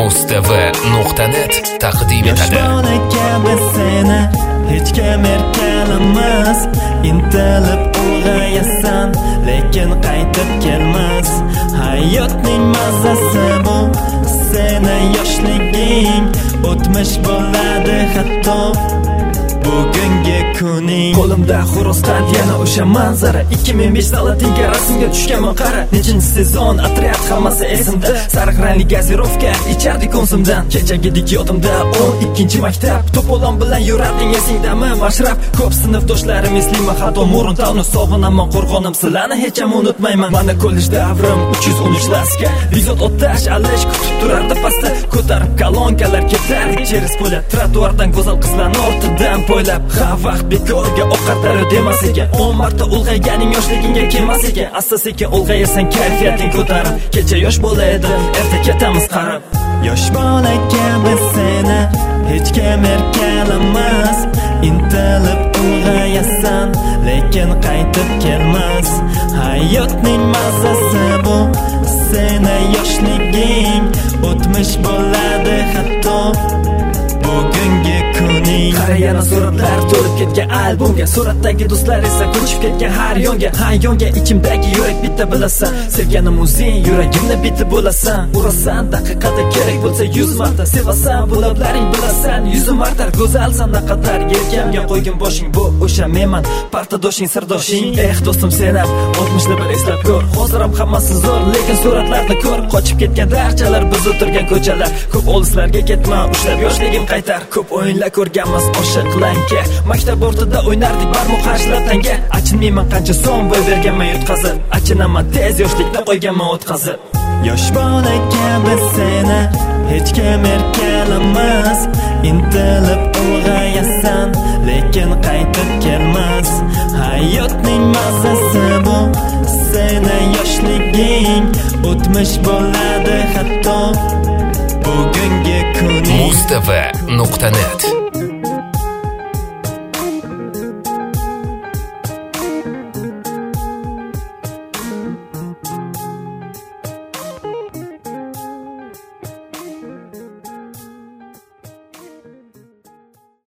mustv.net taqdim etadi. Yoshbola kabi seni hech kim erkalamas, intilib ulg'ayasan, lekin qaytib kelmas. Hayotning mazasi bu, seni yoshliging o'tmish bo'ladi hatto bugungi kuning. Qo'limda xurosdan yana o'sha manzara, 2005 salatinga rasmga tushganman qara. Nechinchi sezon, otryad hammasi esimda, sariq rangli gazirovka ichardik konsumdan. Kechagidek yodimda 12 maktab, to'polon bilan yurarding esingdami? Mashrab ko'p sinfdoshlarim eslima, hatto Mo'rintovni sog'inaman, qo'rg'onim sizlarni hech ham unutmayman. Mana kollej davrim 313 laska, Rizot otash alish kutib turardi pastda, ko'tarib kolonkalar ketardik cheris po'la, trotuardan go'zal qizlarni ortidan poylab. Ha vaqt bekorga oqartar demas ekan, 10 marta ulg'ayganing yoshligingga kelmas ekan. Asta-sekin ulg'ayasan kayfiyating ko'tarib, kecha yosh bola edim, erta ketamiz qarib. Yosh bola kabi seni hech kim erkalamas, intilib ulg'ayasan, lekin qaytib kelmas. Hayotning mazasi bu, seni yoshliging o'tmish bo'ladi hatto bugungi kuning. Qara yana suratlar to'lib ketgan albomga, suratdagi do'stlar esa ko'chib ketgan har yonga. Har yonga ichimdagi yurak bitta bilasan, sevganim o'zing, yuragimni bitta bo'lasan. Urasan daqiqada kerak bo'lsa 100 marta, sevasan bu lablaring bilasan, 100 marta go'zalsan naqadar. Yelkamga qo'ygin boshing, bu o'sha menman, partadoshing, sirdoshing. Do'stim senam, 60ni bir eslab ko'r. Hozir ham hammasi zo'r, lekin suratlarni ko'r. Qochib ketgan darchalar, biz o'tirgan ko'chalar. Ko'p olislarga ketma, ushlab yoshligim qaytar. Ko'p o'yinlar ko'rganmiz oshiqlanka, maktab ortida o'ynardik barmoq qarshilab tanga. Achinmayman qancha so'm bo'y berganman yutqazib, achinaman tez yoshlikda qo'yganman o'tkazib. Yosh bola kabi seni hech kim erkalamas, intilib ulg'ayasan, lekin qaytib kelmas. Hayotning mazasi bu, seni yoshliging o'tmish bo'ladi hatto bugungi kuning. mustv.net